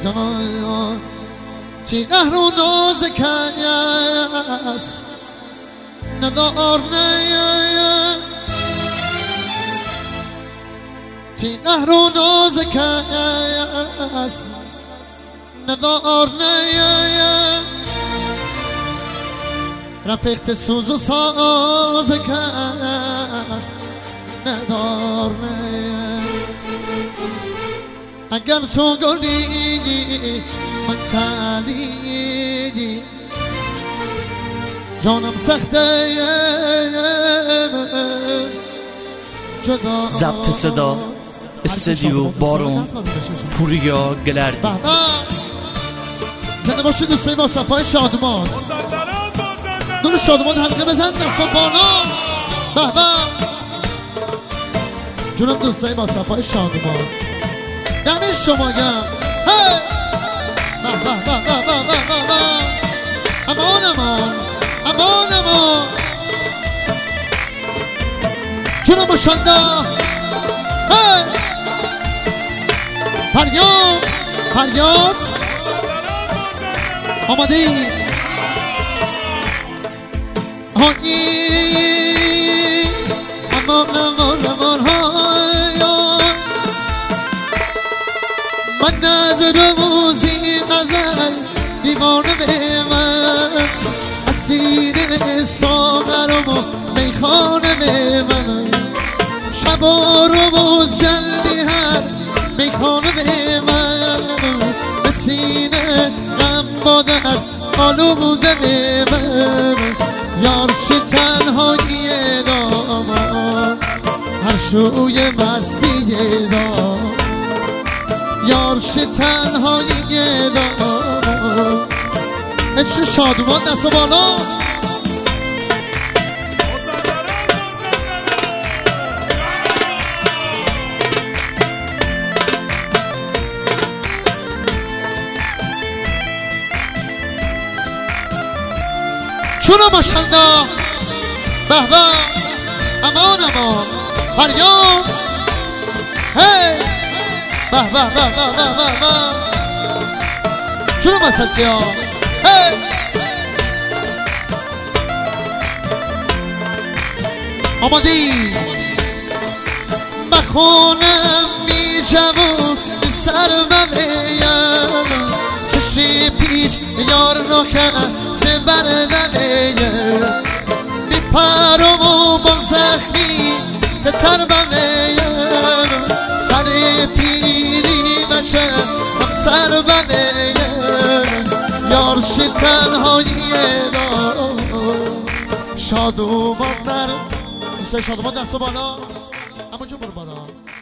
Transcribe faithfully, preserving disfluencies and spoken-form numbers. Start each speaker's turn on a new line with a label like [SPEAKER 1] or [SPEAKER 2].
[SPEAKER 1] جانان چی قهر و ناز کیس ندار نه چی قهر و ناز کیس ندار نه رفیقت سوز و ساز کس ندار نه اگر تو گلی من تالی جانم سخته جدا
[SPEAKER 2] ضبط صدا استودیو بارون پوریا گلردی.
[SPEAKER 1] زنده باشید دوستایی با صفای شادمان دور شادمان حلقه بزن دستا بالا به به جونم دوستایی با صفای شادمان دمی شما گم هی به به به به به به به امان امان امان امان جونم باشنده هی فریاد فریاد آماده ای هایی امان امان امان های من نظر موزی غزل دیوانه به من اسیر ساغرم و میخانه به من شبا رو موز جلدی هر میخانه به من به سینه غم با در آلوده به من یارش تنهایی دامان هر شوی مستی دامان یارش تنهایی دامان عشق شادمان دست بالا چونو ماشالله به به امان امان فریاد هی به به به به به به چونو مستی ها هی آمادی بخونم می جوون سر مغیم چشی پیش یار نکن سه بردنه بی پرم و بال زخمی به تر بمیم سر پیری بچه هم سر بمیم یارش تنهایی دار شادومان در دوسته شادومان دست بالا اما جو برو بالا